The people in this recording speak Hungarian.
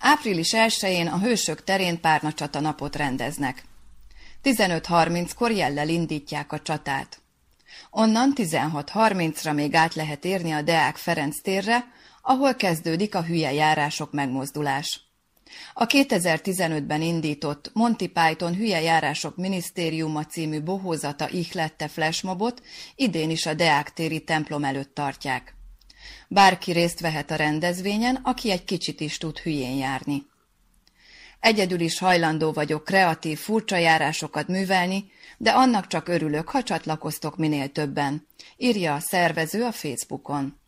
Április 1-én a Hősök terén párnacsata napot rendeznek. 15:30-kor jellel indítják a csatát. Onnan 16:30-ra még át lehet érni a Deák Ferenc térre, ahol kezdődik a hülye járások megmozdulás. A 2015-ben indított Monty Python Hülye járások minisztériuma című bohózata ihlette flashmobot idén is a Deák téri templom előtt tartják. Bárki részt vehet a rendezvényen, aki egy kicsit is tud hülyén járni. Egyedül is hajlandó vagyok kreatív, furcsa járásokat művelni, de annak csak örülök, ha csatlakoztok minél többen, írja a szervező a Facebookon.